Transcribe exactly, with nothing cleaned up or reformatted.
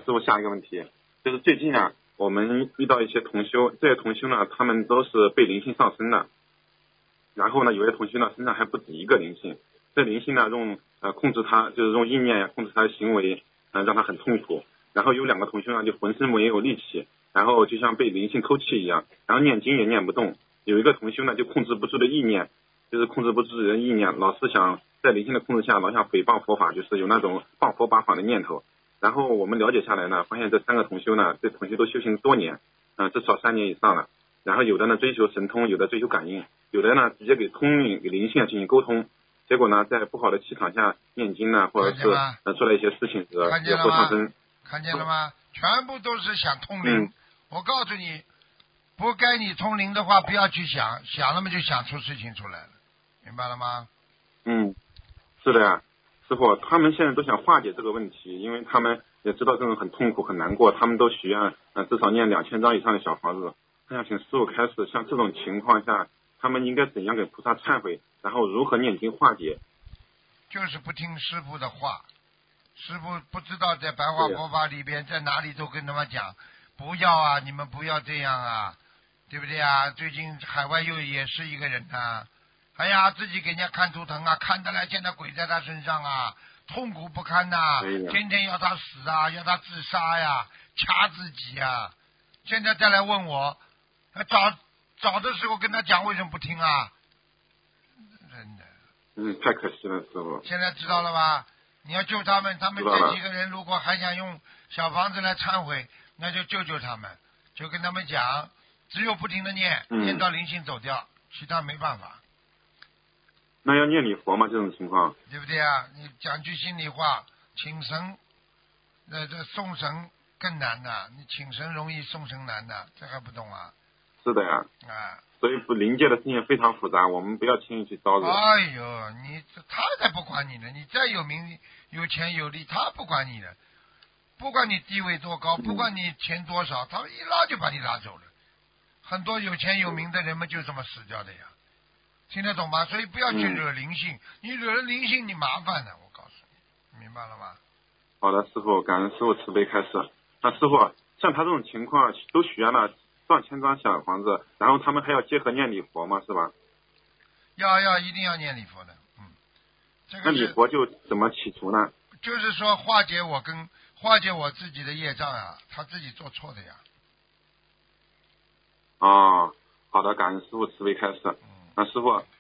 师傅下一个问题，就是最近啊，我们遇到一些同修，这些同修呢，他们都是被灵性上身的，然后呢，有些同修呢身上还不止一个灵性，这灵性呢用呃控制他，就是用意念控制他的行为，嗯、呃，让他很痛苦。然后有两个同修呢就浑身没有力气，然后就像被灵性偷气一样，然后念经也念不动。有一个同修呢就控制不住的意念，就是控制不住人的意念，老是想在灵性的控制下，老想诽谤佛法，就是有那种谤佛八法的念头。然后我们了解下来呢，发现这三个同修呢，这同修都修行多年，嗯、呃，至少三年以上了。然后有的呢追求神通，有的追求感应，有的呢直接给通灵、给灵性进行沟通。结果呢，在不好的气场下念经呢，或者是呃做了一些事情，惹惹祸上身。 看见了吗？全部都是想通灵。 嗯、 我告诉你，不该你通灵的话，不要去想，想了嘛就想出事情出来了，明白了吗？ 嗯，是的呀，师傅，他们现在都想化解这个问题，因为他们也知道这种很痛苦、很难过，他们都许愿，呃，至少念两千张以上的小房子。他想请师傅开始，像这种情况下，他们应该怎样给菩萨忏悔，然后如何念经化解？ 就是不听师傅的话。师傅不知道在白话佛法里边，在哪里都跟他们讲，不要啊，你们不要这样啊，对不对啊？最近海外又也是一个人啊，哎呀，自己给人家看图腾啊，看得来见到鬼在他身上啊，痛苦不堪呐、啊，天天要他死啊，要他自杀呀，掐自己啊。现在再来问我，早早的时候跟他讲，为什么不听啊？真的。 嗯，太可惜了，师傅。 现在知道了吧？你要救他们，他们这几个人如果还想用小房子来忏悔，那就救救他们，就跟他们讲，只有不停的念， 嗯、 念到灵性走掉，其他没办法。 那要念礼佛吗？这种情况？ 对不对啊？你讲句心里话，请神，那这送神更难的，你请神容易，送神难的，这还不懂啊？ 是的呀。 啊。 所以不灵界的事情非常复杂，我们不要轻易去招惹。 哎呦，你他才不管你呢！你再有名、有钱、有利，他不管你的。不管你地位多高，不管你钱多少，他一拉就把你拉走了。很多有钱有名的人们就这么死掉的呀，听得懂吗？所以不要去惹灵性，你惹了灵性你麻烦的，我告诉你，明白了吗？ 好的，师傅，感恩师傅慈悲开示。那师傅，像他这种情况都许愿了上千张小房子，然后他们还要结合念礼佛吗？是吧？ 要要一定要念礼佛的，嗯。这个那礼佛就怎么起除呢？ 就是说化解我跟化解我自己的业障啊，他自己做错的呀。 哦，好的，感恩师傅慈悲开示。 嗯。 那师傅，